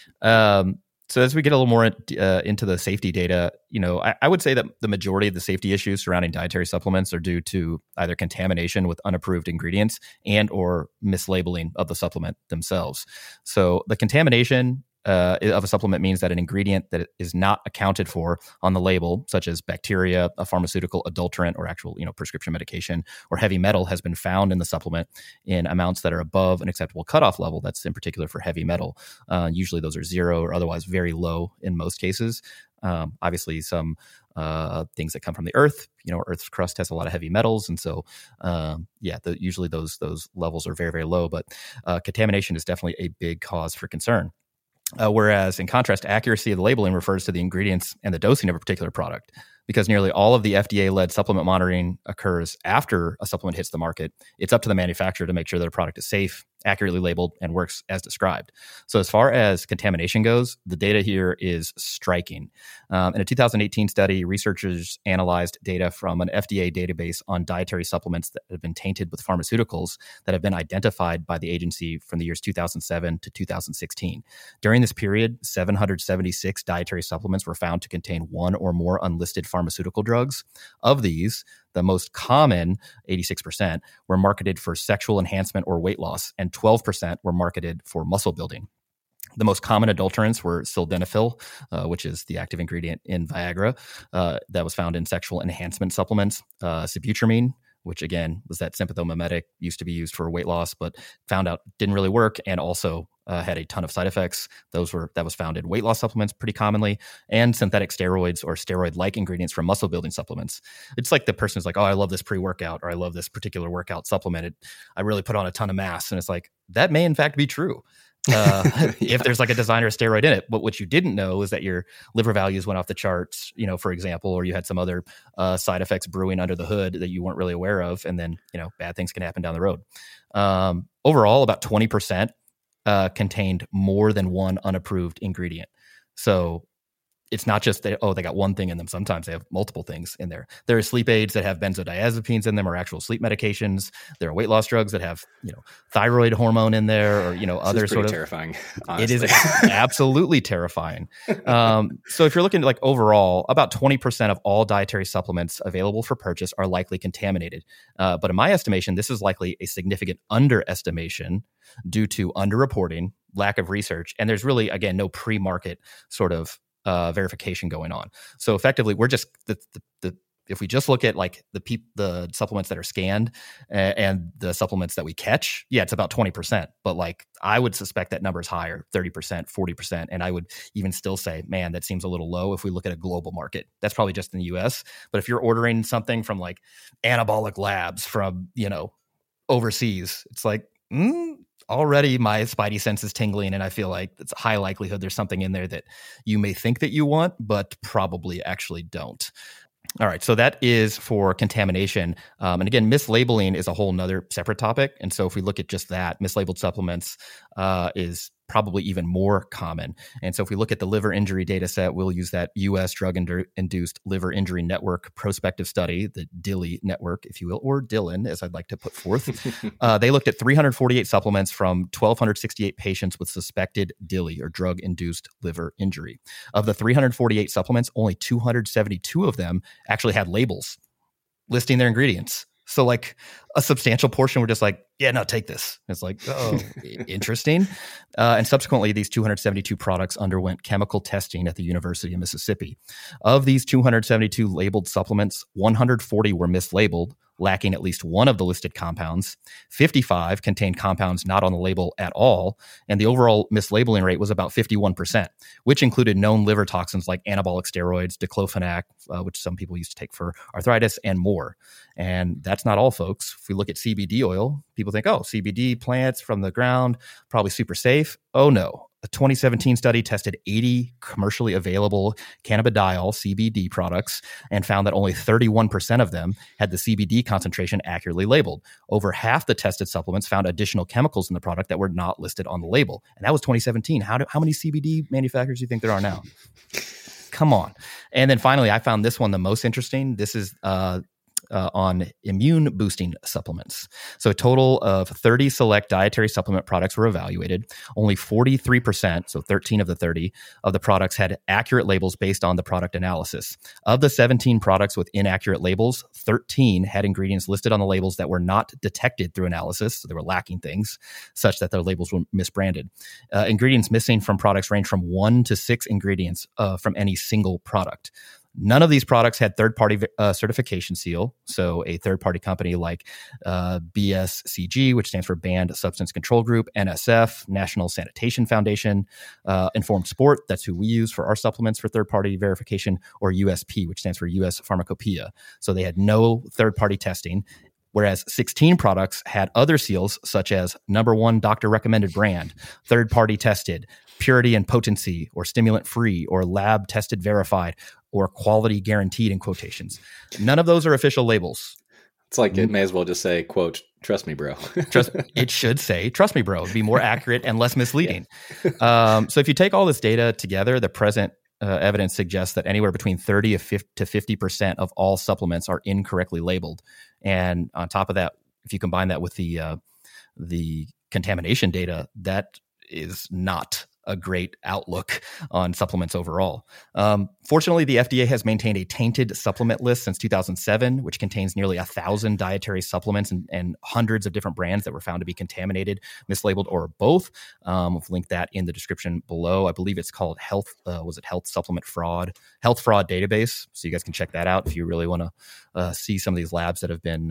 time. So as we get a little more into the safety data, I would say that the majority of the safety issues surrounding dietary supplements are due to either contamination with unapproved ingredients and or mislabeling of the supplement themselves. So the contamination of a supplement means that an ingredient that is not accounted for on the label, such as bacteria, a pharmaceutical adulterant, or actual prescription medication, or heavy metal, has been found in the supplement in amounts that are above an acceptable cutoff level. That's in particular for heavy metal. Usually those are 0 or otherwise very low in most cases. Obviously, some things that come from the earth, Earth's crust has a lot of heavy metals, and so usually those levels are very, very low. But contamination is definitely a big cause for concern. Whereas, in contrast, accuracy of the labeling refers to the ingredients and the dosing of a particular product. Because nearly all of the FDA-led supplement monitoring occurs after a supplement hits the market, it's up to the manufacturer to make sure that a product is safe accurately labeled, and works as described. So as far as contamination goes, the data here is striking. In a 2018 study, researchers analyzed data from an FDA database on dietary supplements that have been tainted with pharmaceuticals that have been identified by the agency from the years 2007 to 2016. During this period, 776 dietary supplements were found to contain one or more unlisted pharmaceutical drugs. Of these, the most common, 86%, were marketed for sexual enhancement or weight loss, and 12% were marketed for muscle building. The most common adulterants were sildenafil, which is the active ingredient in Viagra, that was found in sexual enhancement supplements, sibutramine, which again was that sympathomimetic, used to be used for weight loss, but found out didn't really work, and also had a ton of side effects. That was found in weight loss supplements pretty commonly, and synthetic steroids or steroid-like ingredients from muscle building supplements. It's like the person who's like, oh, I love this pre-workout, or I love this particular workout supplement. I really put on a ton of mass. And it's like, that may in fact be true. If there's like a designer steroid in it. But what you didn't know is that your liver values went off the charts, for example, or you had some other side effects brewing under the hood that you weren't really aware of. And then, bad things can happen down the road. Overall, about 20% contained more than one unapproved ingredient. So it's not just they got one thing in them. Sometimes they have multiple things in there. There are sleep aids that have benzodiazepines in them, or actual sleep medications. There are weight loss drugs that have, thyroid hormone in there, or, other sort of terrifying. Honestly. It is absolutely terrifying. So if you're looking at like overall, about 20% of all dietary supplements available for purchase are likely contaminated. But in my estimation, this is likely a significant underestimation due to underreporting, lack of research, and there's really, again, no pre-market sort of verification going on. So effectively, we're just if we just look at like the supplements that are scanned and the supplements that we catch, yeah, it's about 20%. But like I would suspect that number is higher, 30%, 40%. And I would even still say, man, that seems a little low if we look at a global market. That's probably just in the US. But if you're ordering something from like Anabolic Labs from, overseas, it's like, already my spidey sense is tingling, and I feel like it's a high likelihood there's something in there that you may think that you want, but probably actually don't. All right, so that is for contamination. And again, mislabeling is a whole nother separate topic. And so if we look at just that, mislabeled supplements is probably even more common. And so if we look at the liver injury data set, we'll use that U.S. Drug-Induced Liver Injury Network prospective study, the DILI network, if you will, or Dylan, as I'd like to put forth. They looked at 348 supplements from 1,268 patients with suspected DILI, or drug-induced liver injury. Of the 348 supplements, only 272 of them actually had labels listing their ingredients. So like a substantial portion were just like, yeah, no, take this. It's like, oh, interesting. And subsequently, these 272 products underwent chemical testing at the University of Mississippi. Of these 272 labeled supplements, 140 were mislabeled, lacking at least one of the listed compounds. 55 contained compounds not on the label at all. And the overall mislabeling rate was about 51%, which included known liver toxins like anabolic steroids, diclofenac, which some people used to take for arthritis, and more. And that's not all, folks. If we look at CBD oil, people think, oh, CBD plants from the ground, probably super safe. Oh, no. A 2017 study tested 80 commercially available cannabidiol CBD products and found that only 31% of them had the CBD concentration accurately labeled. Over half the tested supplements found additional chemicals in the product that were not listed on the label. And that was 2017. How many CBD manufacturers do you think there are now? Come on. And then finally, I found this one the most interesting. This is on immune boosting supplements. So a total of 30 select dietary supplement products were evaluated. Only 43%, so 13 of the 30, of the products had accurate labels based on the product analysis. Of the 17 products with inaccurate labels, 13 had ingredients listed on the labels that were not detected through analysis, so they were lacking things, such that their labels were misbranded. Ingredients missing from products range from 1 to 6 ingredients from any single product. None of these products had third-party certification seal. So a third-party company like BSCG, which stands for Banned Substance Control Group, NSF, National Sanitation Foundation, Informed Sport, that's who we use for our supplements for third-party verification, or USP, which stands for US Pharmacopoeia. So they had no third-party testing, whereas 16 products had other seals such as #1 doctor recommended brand, third-party tested, purity and potency, or stimulant-free, or lab tested verified, or quality guaranteed in quotations. None of those are official labels. It's like it may as well just say, quote, "Trust me, bro." It should say, "Trust me, bro." It'd be more accurate and less misleading. So if you take all this data together, the present evidence suggests that anywhere between 30 to 50% of all supplements are incorrectly labeled. And on top of that, if you combine that with the contamination data, that is not a great outlook on supplements overall. Fortunately, the FDA has maintained a tainted supplement list since 2007, which contains nearly 1,000 dietary supplements and hundreds of different brands that were found to be contaminated, mislabeled, or both. We've linked that in the description below. I believe it's called Health Supplement Fraud Database. So you guys can check that out if you really want to see some of these labs that have been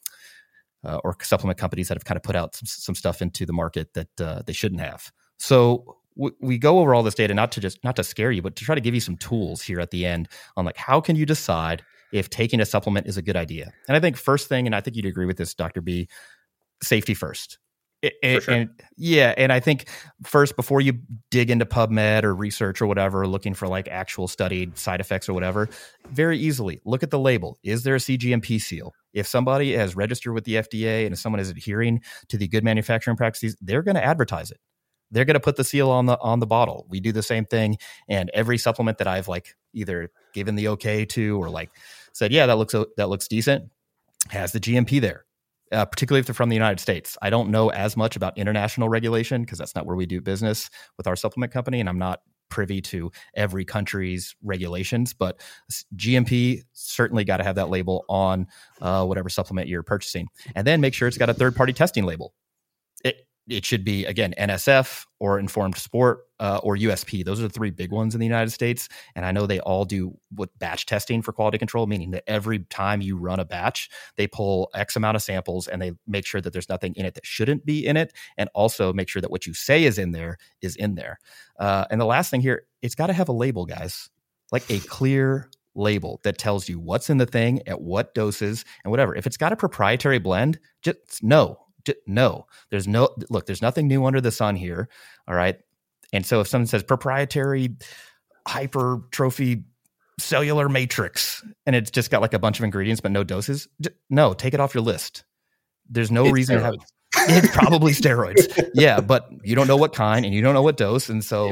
or supplement companies that have kind of put out some stuff into the market that they shouldn't have. So we go over all this data not to scare you, but to try to give you some tools here at the end on like how can you decide if taking a supplement is a good idea. And I think first thing, and I think you'd agree with this, Dr. B, safety first. Sure. And I think first, before you dig into PubMed or research or whatever, looking for like actual studied side effects or whatever, very easily look at the label. Is there a CGMP seal? If somebody has registered with the FDA and if someone is adhering to the good manufacturing practices, they're going to advertise it. They're going to put the seal on the bottle. We do the same thing. And every supplement that I've like either given the okay to or like said, yeah, that looks decent, has the GMP there. Particularly if they're from the United States. I don't know as much about international regulation because that's not where we do business with our supplement company. And I'm not privy to every country's regulations, but GMP certainly got to have that label on whatever supplement you're purchasing. And then make sure it's got a third-party testing label. It should be, again, NSF or Informed Sport or USP. Those are the three big ones in the United States. And I know they all do batch testing for quality control, meaning that every time you run a batch, they pull X amount of samples and they make sure that there's nothing in it that shouldn't be in it. And also make sure that what you say is in there is in there. And the last thing here, it's got to have a label, guys, like a clear label that tells you what's in the thing, at what doses, and whatever. If it's got a proprietary blend, just no. There's nothing new under the sun here. All right. And so if someone says proprietary hypertrophy cellular matrix and it's just got like a bunch of ingredients, but no doses, no, take it off your list. There's no reason to have it's probably steroids. Yeah. But you don't know what kind and you don't know what dose. And so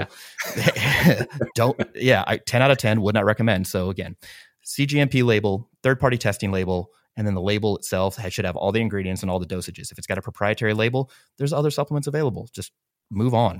10 out of 10 would not recommend. So again, CGMP label, third-party testing label, and then the label itself should have all the ingredients and all the dosages. If it's got a proprietary label, there's other supplements available. Just move on.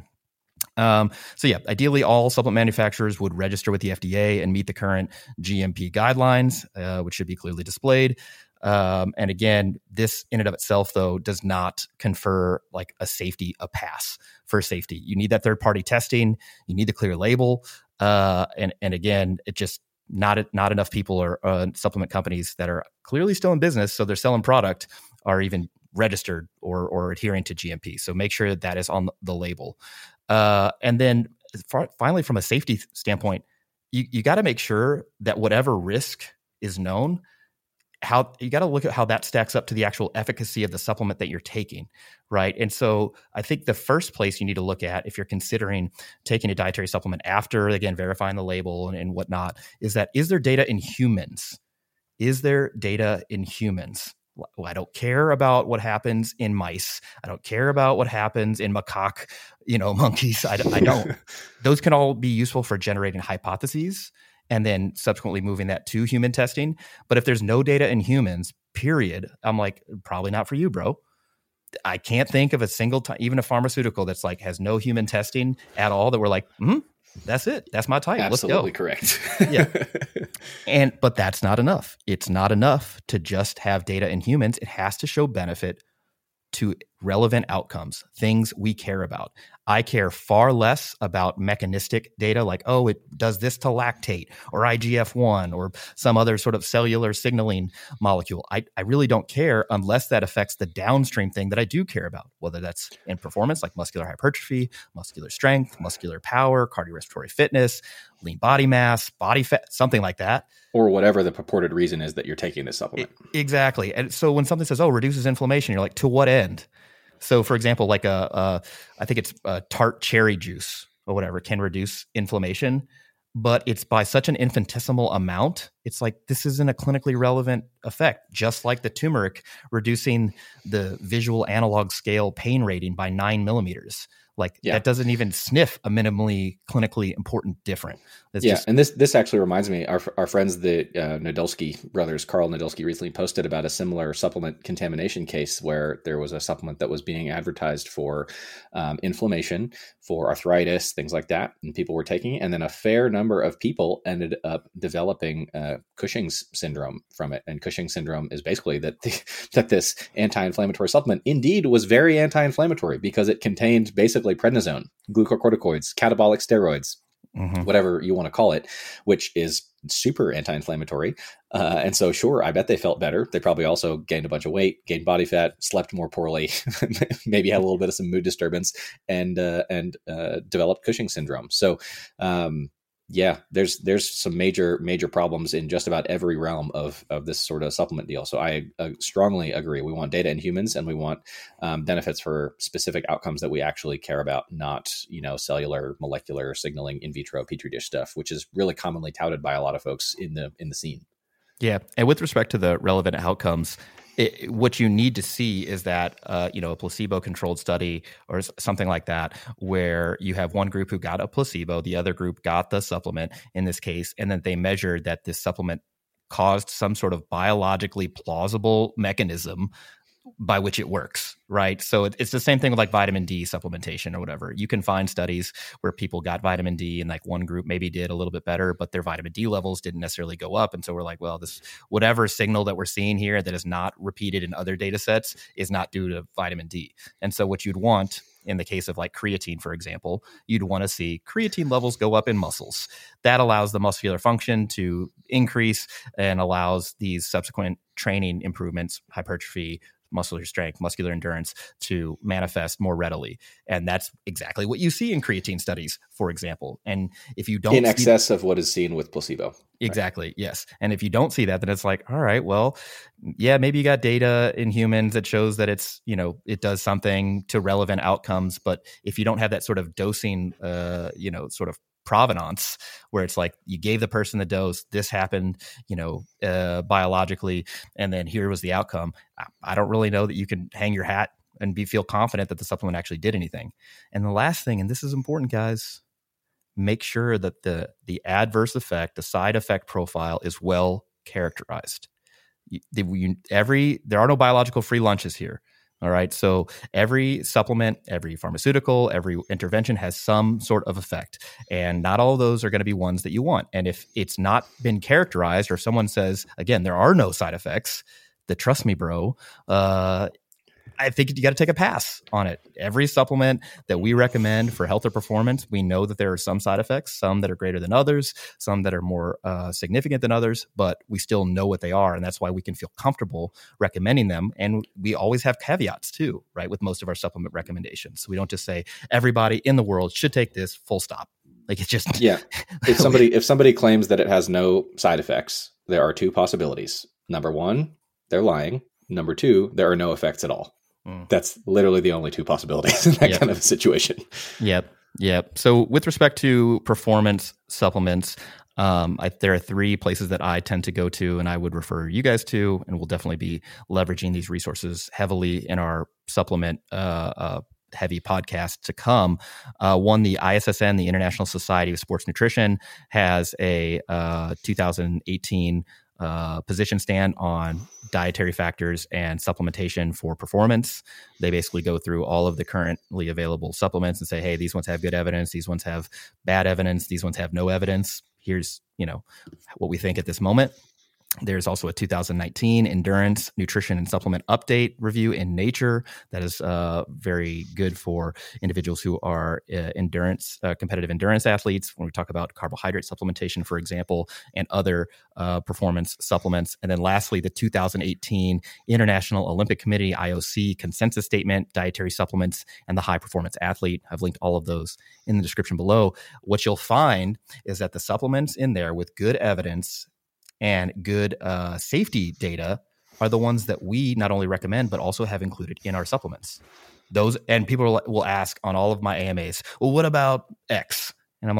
Ideally, all supplement manufacturers would register with the FDA and meet the current GMP guidelines, which should be clearly displayed. And again, this in and of itself, though, does not confer like a pass for safety. You need that third-party testing. You need the clear label. And again, it just not enough people or supplement companies that are clearly still in business, so they're selling product, are even registered or adhering to GMP. So make sure that is on the label. And then finally, from a safety standpoint, you got to make sure that whatever risk is known, how you got to look at how that stacks up to the actual efficacy of the supplement that you're taking, right? And so I think the first place you need to look at if you're considering taking a dietary supplement after, again, verifying the label and whatnot, is there data in humans? Is there data in humans? Well, I don't care about what happens in mice. I don't care about what happens in macaque, monkeys. I don't. Those can all be useful for generating hypotheses and then subsequently moving that to human testing. But if there's no data in humans, period, I'm like, probably not for you, bro. I can't think of a single time, even a pharmaceutical that's like has no human testing at all that we're like, that's it. That's my type. Absolutely Let's go. Correct. Yeah. But that's not enough. It's not enough to just have data in humans. It has to show benefit to relevant outcomes, things we care about. I care far less about mechanistic data like, oh, it does this to lactate or IGF-1 or some other sort of cellular signaling molecule. I really don't care unless that affects the downstream thing that I do care about, whether that's in performance like muscular hypertrophy, muscular strength, muscular power, cardiorespiratory fitness, lean body mass, body fat, something like that. Or whatever the purported reason is that you're taking this supplement. Exactly. And so when something says, oh, reduces inflammation, you're like, to what end? So for example, like I think it's tart cherry juice or whatever can reduce inflammation, but it's by such an infinitesimal amount. It's like, this isn't a clinically relevant effect, just like the turmeric reducing the visual analog scale pain rating by 9 millimeters. Like that doesn't even sniff a minimally clinically important difference. And this actually reminds me, our friends, the Nadolsky brothers, Carl Nadolsky, recently posted about a similar supplement contamination case where there was a supplement that was being advertised for inflammation, for arthritis, things like that, and people were taking it, and then a fair number of people ended up developing Cushing's syndrome from it. And Cushing's syndrome is basically that this anti-inflammatory supplement indeed was very anti-inflammatory because it contained basically prednisone, glucocorticoids, catabolic steroids, whatever you want to call it, which is super anti-inflammatory. And so, sure, I bet they felt better. They probably also gained a bunch of weight, gained body fat, slept more poorly, maybe had a little bit of some mood disturbance, and developed Cushing syndrome. So, there's some major problems in just about every realm of this sort of supplement deal. So I strongly agree. We want data in humans, and we want benefits for specific outcomes that we actually care about, not cellular, molecular signaling, in vitro, petri dish stuff, which is really commonly touted by a lot of folks in the scene. Yeah, and with respect to the relevant outcomes, what you need to see is that a placebo-controlled study or something like that, where you have one group who got a placebo, the other group got the supplement in this case, and then they measured that this supplement caused some sort of biologically plausible mechanism by which it works, right? So it's the same thing with like vitamin D supplementation or whatever. You can find studies where people got vitamin D and like one group maybe did a little bit better, but their vitamin D levels didn't necessarily go up. And so we're like, well, this whatever signal that we're seeing here that is not repeated in other data sets is not due to vitamin D. And so what you'd want in the case of like creatine, for example, you'd want to see creatine levels go up in muscles. That allows the muscular function to increase and allows these subsequent training improvements, hypertrophy, muscular strength, muscular endurance to manifest more readily. And that's exactly what you see in creatine studies, for example. And if you don't in excess of what is seen with placebo. Exactly. Right? Yes. And if you don't see that, then it's like, all right, well, yeah, maybe you got data in humans that shows that it's, it does something to relevant outcomes. But if you don't have that sort of dosing, sort of provenance where it's like you gave the person the dose, this happened, biologically, and then here was the outcome. I don't really know that you can hang your hat and feel confident that the supplement actually did anything. And the last thing, and this is important, guys, make sure that the adverse effect, the side effect profile is well characterized. There are no biological free lunches here. All right. So every supplement, every pharmaceutical, every intervention has some sort of effect. And not all of those are going to be ones that you want. And if it's not been characterized, or if someone says, again, there are no side effects, trust me, bro, I think you got to take a pass on it. Every supplement that we recommend for health or performance, we know that there are some side effects, some that are greater than others, some that are more significant than others, but we still know what they are. And that's why we can feel comfortable recommending them. And we always have caveats too, right? With most of our supplement recommendations. We don't just say everybody in the world should take this, full stop. Like it's just, yeah. If somebody claims that it has no side effects, there are two possibilities. Number one, they're lying. Number two, there are no effects at all. That's literally the only two possibilities in that kind of a situation. Yep. So with respect to performance supplements, there are three places that I tend to go to and I would refer you guys to, and we'll definitely be leveraging these resources heavily in our supplement heavy podcast to come. One, the ISSN, the International Society of Sports Nutrition, has a 2018 position stand on dietary factors and supplementation for performance. They basically go through all of the currently available supplements and say, hey, these ones have good evidence, these ones have bad evidence, these ones have no evidence. Here's, what we think at this moment. There's also a 2019 Endurance Nutrition and Supplement Update review in Nature that is very good for individuals who are competitive endurance athletes when we talk about carbohydrate supplementation, for example, and other performance supplements. And then lastly, the 2018 International Olympic Committee, IOC, Consensus Statement, Dietary Supplements, and the High Performance Athlete. I've linked all of those in the description below. What you'll find is that the supplements in there with good evidence and good safety data are the ones that we not only recommend, but also have included in our supplements. Those, and people will ask on all of my AMAs, well, what about X? And I'm like,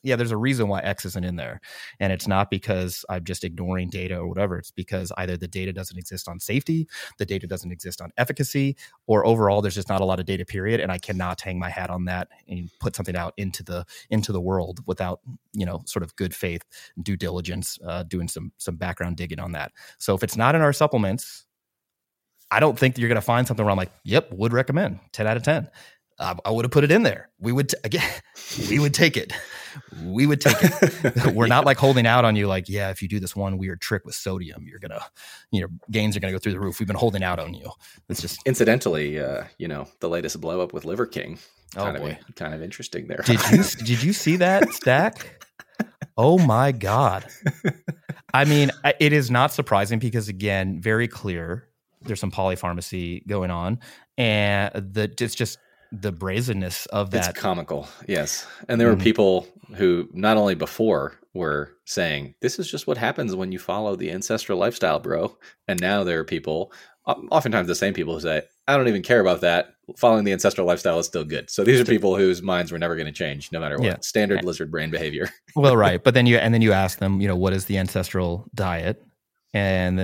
yeah, there's a reason why X isn't in there. And it's not because I'm just ignoring data or whatever. It's because either the data doesn't exist on safety, the data doesn't exist on efficacy, or overall there's just not a lot of data, period. And I cannot hang my hat on that and put something out into the world without, sort of good faith, due diligence, doing some background digging on that. So if it's not in our supplements, I don't think that you're going to find something where I'm like, yep, would recommend 10 out of 10. I would have put it in there. We would take it. We would take it. We're not like holding out on you. Like, yeah, if you do this one weird trick with sodium, you're going to, gains are going to go through the roof. We've been holding out on you. It's just incidentally, the latest blow up with Liver King. Kind of interesting there. Did you see that stack? Oh my God. I mean, it is not surprising because, again, very clear. There's some polypharmacy going on, and it's just the brazenness of that. It's comical, yes. And there were people who not only before were saying, this is just what happens when you follow the ancestral lifestyle, bro. And now there are people, oftentimes the same people, who say, I don't even care about that. Following the ancestral lifestyle is still good. So these are people whose minds were never going to change, no matter what. Yeah. Standard lizard brain behavior. Well, right. But then you ask them, what is the ancestral diet? And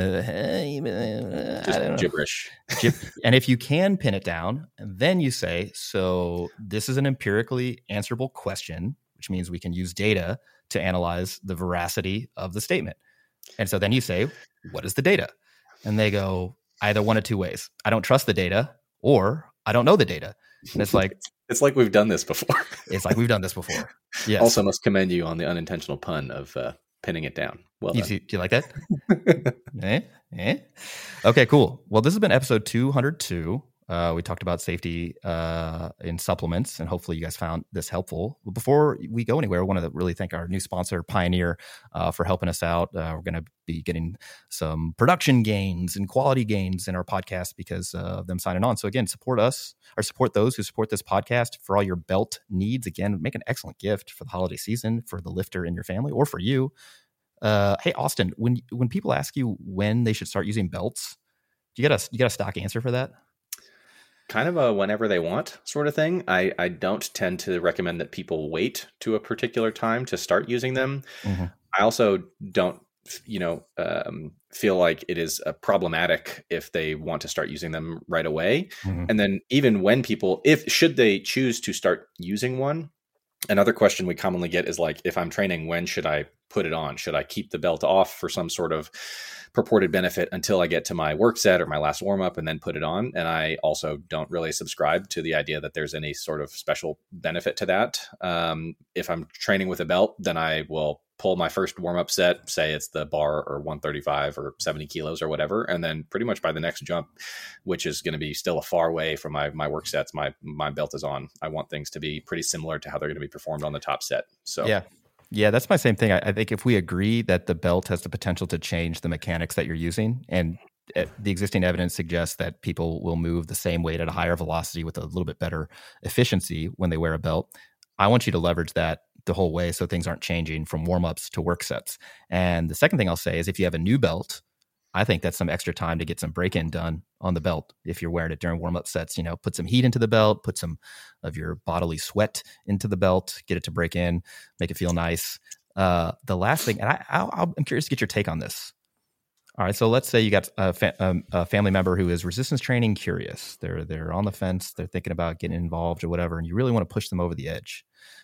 just gibberish. And if you can pin it down, then you say, so this is an empirically answerable question, which means we can use data to analyze the veracity of the statement. And so then you say, what is the data? And they go either one of two ways. I don't trust the data, or I don't know the data. And it's like, it's like we've done this before. It's like we've done this before. Yes. Also must commend you on the unintentional pun of pinning it down. Well done. Do you like that? Okay, cool. Well, this has been episode 202. We talked about safety in supplements, and hopefully you guys found this helpful. But before we go anywhere, I want to really thank our new sponsor, Pioneer, for helping us out. We're going to be getting some production gains and quality gains in our podcast because of them signing on. So again, support us, or support those who support this podcast for all your belt needs. Again, make an excellent gift for the holiday season for the lifter in your family or for you. Hey, Austin, when people ask you when they should start using belts, you got a stock answer for that? Kind of a whenever they want sort of thing. I don't tend to recommend that people wait to a particular time to start using them. Mm-hmm. I also don't, feel like it is problematic if they want to start using them right away. Mm-hmm. And then even when should they choose to start using one, another question we commonly get is like, if I'm training, when should I put it on? Should I keep the belt off for some sort of purported benefit until I get to my work set or my last warm up and then put it on? And I also don't really subscribe to the idea that there's any sort of special benefit to that. If I'm training with a belt, then I will pull my first warm up set, say it's the bar or 135 or 70 kilos or whatever. And then pretty much by the next jump, which is going to be still a far way from my work sets, my belt is on. I want things to be pretty similar to how they're going to be performed on the top set. So yeah, that's my same thing. I think if we agree that the belt has the potential to change the mechanics that you're using, and the existing evidence suggests that people will move the same weight at a higher velocity with a little bit better efficiency when they wear a belt, I want you to leverage that the whole way so things aren't changing from warm-ups to work sets. And the second thing I'll say is if you have a new belt, I think that's some extra time to get some break-in done on the belt. If you're wearing it during warm-up sets, put some heat into the belt, put some of your bodily sweat into the belt, get it to break in, make it feel nice. The last thing, and I'm curious to get your take on this. All right, so let's say you got a family member who is resistance training curious. They're on the fence. They're thinking about getting involved or whatever, and you really want to push them over the edge.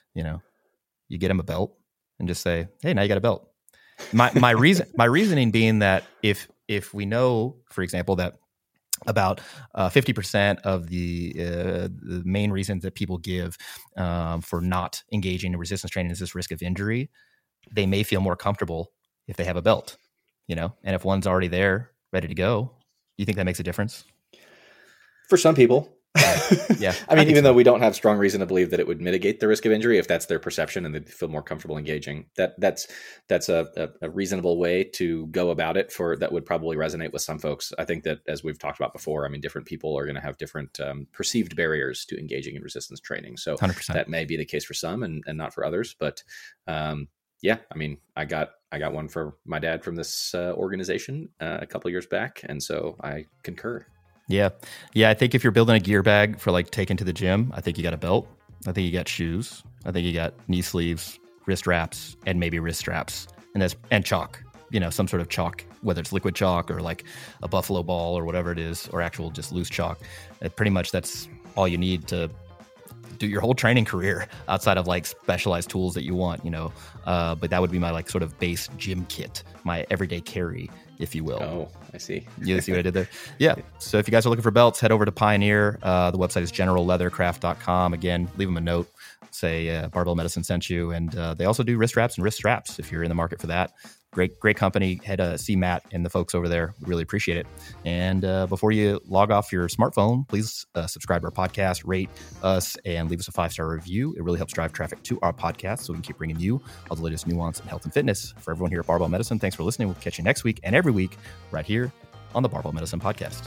You get them a belt and just say, "Hey, now you got a belt." My reasoning being that if we know, for example, that about 50% of the main reasons that people give for not engaging in resistance training is this risk of injury, they may feel more comfortable if they have a belt, and if one's already there, ready to go, you think that makes a difference? For some people. Yeah. I mean, even though we don't have strong reason to believe that it would mitigate the risk of injury, if that's their perception and they feel more comfortable engaging, that's a reasonable way to go about it. That would probably resonate with some folks. I think that, as we've talked about before, I mean, different people are going to have different perceived barriers to engaging in resistance training. So 100%. That may be the case for some and not for others. But yeah, I mean, I got one for my dad from this organization a couple of years back, and so I concur. Yeah. I think if you're building a gear bag for like taking to the gym, I think you got a belt. I think you got shoes. I think you got knee sleeves, wrist wraps, and maybe wrist straps, and chalk. Some sort of chalk, whether it's liquid chalk or like a buffalo ball or whatever it is, or actual just loose chalk. Pretty much that's all you need to do your whole training career outside of like specialized tools that you want, but that would be my like sort of base gym kit, my everyday carry, if you will. Oh, I see. You see what I did there? Yeah. So if you guys are looking for belts, head over to Pioneer. The website is generalleathercraft.com. Again, leave them a note. Say Barbell Medicine sent you. And they also do wrist wraps and wrist straps if you're in the market for that. Great company. Head to see Matt and the folks over there. We really appreciate it. And before you log off your smartphone, please subscribe to our podcast, rate us, and leave us a 5-star review. It really helps drive traffic to our podcast so we can keep bringing you all the latest nuance in health and fitness. For everyone here at Barbell Medicine, thanks for listening. We'll catch you next week and every week right here on the Barbell Medicine Podcast.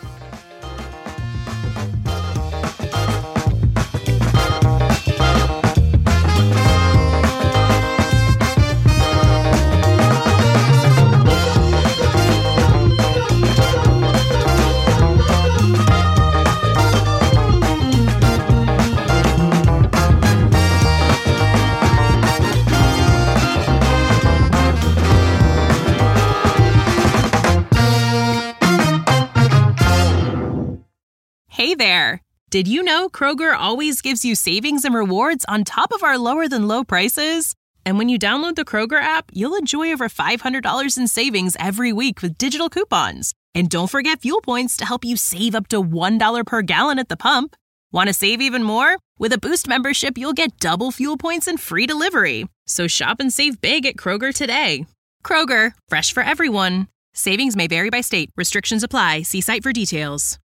Hey there! Did you know Kroger always gives you savings and rewards on top of our lower-than-low prices? And when you download the Kroger app, you'll enjoy over $500 in savings every week with digital coupons. And don't forget fuel points to help you save up to $1 per gallon at the pump. Want to save even more? With a Boost membership, you'll get double fuel points and free delivery. So shop and save big at Kroger today. Kroger, fresh for everyone. Savings may vary by state. Restrictions apply. See site for details.